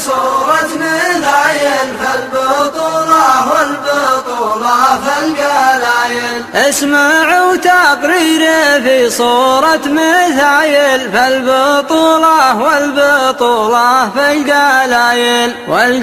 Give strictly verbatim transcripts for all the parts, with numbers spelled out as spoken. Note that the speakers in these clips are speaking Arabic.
صورة مثايل فالبطولة والبطولة فالقلايل. اسمعوا تقرير في صورة مثايل فالبطولة والبطولة فالقلايل.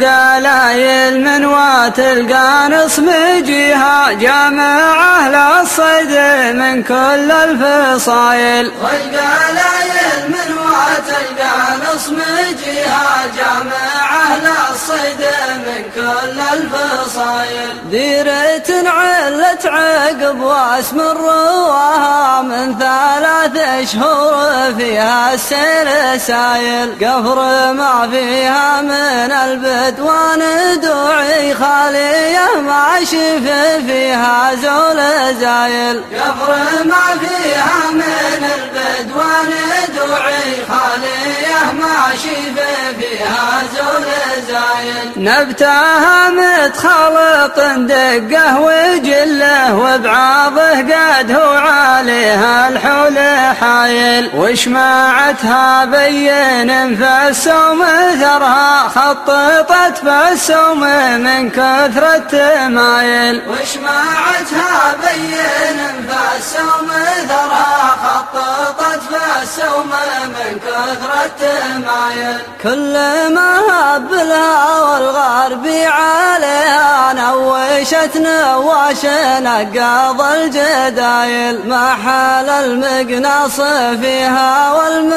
والقلايل من وات القانص مجيها جامعة للصيد من كل الفصايل. والقلايل من وات القانص مجيها جامعة للصيد من كل الفصايل. ديرة علت عقب واسم رواها من ثلاث اشهر فيها السير سايل. قفر ما فيها من البدوان دوعي خالية ما شف فيها زول زايل. قفر ما فيها من البدوان دوعي خالية ما شف فيها زول زايل. نبتها متخلط دقه وجله وبعاضه قد هو عليها الحول حايل. وشماعتها بين فالسوم ثرها خططت فالسوم من كثرة تمايل. وشماعتها بين فالسوم ثرها خططت فالسوم من كثرة تمايل. كل ما هب لها والغربي عليها نوشت نواش نقاض الجدايل. ما حال المقناص فيها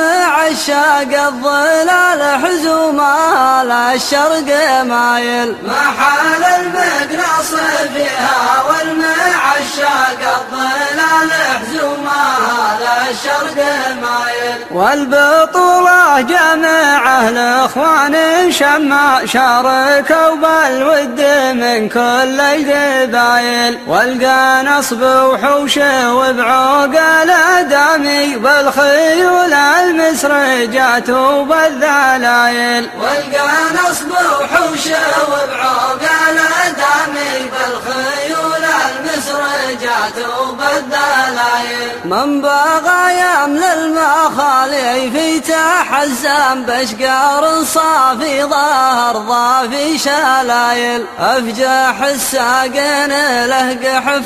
والمعشاق الظلال حزومها للشرق مايل. ما حال المقناص فيها والمعشاق الظلال حزومها للشرق مايل. والبطولة جماعة الاخوان شما شاركوا بالود من كل القبايل. والقانص بوحوش وبعقل دامي بالخيول المسرجات وبالذلايل. والقانص بوحوش وبعقل دامي بالخيول المسرجات وبالذلايل. من بغى يمل المخالي في تحزم بشقار صافي ظهر ضافي شلايل. أفجح الساقين له قحف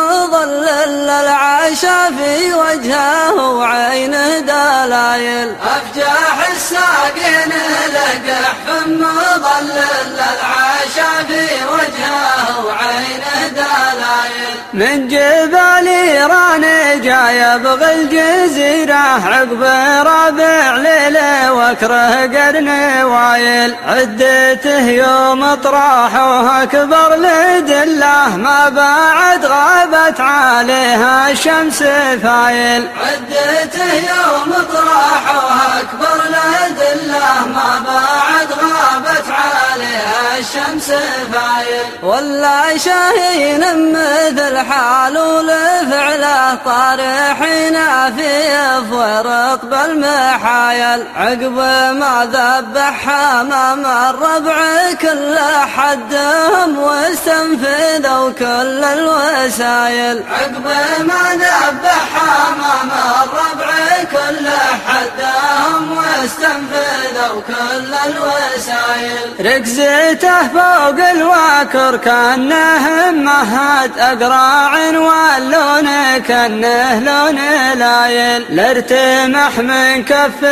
مظلل العشا في وجهه وعينه دلايل. أفجح الساقين له قحف مظلل العشا في وجهه وعينه دلايل. من جبال إيران جاي يبغي الجزيرة عقب ربع ليلة وكره قرن وايل. عدته يوم طراحه أكبر لدله ما بعد غابت عليها الشمس فايل. عدته يوم طراحه أكبر لدله ما بعد غابت عليها الشمس فايل. ولا شاهين مثل حالو لفعله طارحين في فرق بالمحايل. عقب ما ذبح امام الربع كل حدهم واستنفذوا كل الوسايل. عقب ما ذبح امام الربع كل حدهم واستنفذوا كل الوسايل. ركزته فوق الواكر كانه مهد اقراع واللون كانه لون لايل. لارتمح من كف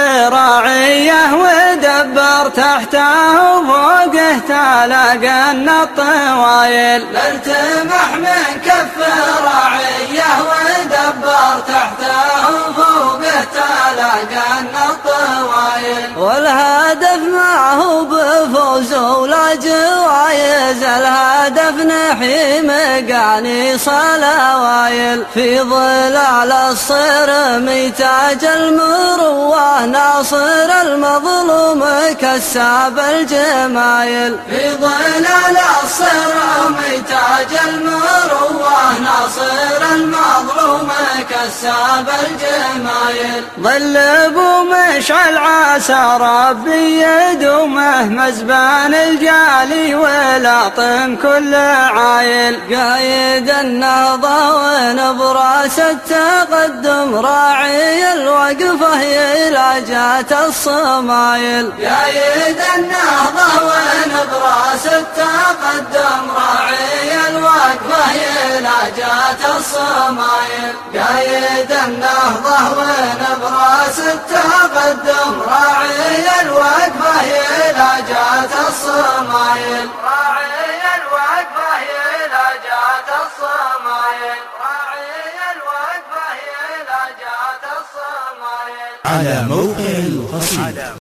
راعيه ودبر تحته وفوقه تلاقى الطوايل. لارتمح من كف راعيه ودبر تحته وفوقه تلاقى الطوايل. والهدف ما هو بفوز ولا جوايز. الهدف نحي مقاني صلوايل. في ظلال الصرم تاج المروة ناصر المظلوم كساب الجمايل. في ظلال الصرم تاج المروة ناصر المظلوم كساب الجمايل. ظل ابو مشعل عسى ربي يدومه مزبان الجالي وال لاطم كل عايل. قايد النهضة ونبراس التقدم راعي الوقفة إلى جات الصمايل. قايد النهضة ونبراس التقدم راعي الوقفة إلى جات الصمايل. قايد النهضة ونبراس التقدم راعي الوقفة إلى جات الصمايل. راعي الوقفة إلى جات الصمايل. راعي الوقفة إلى جات الصمايل. على موقع القصيدة.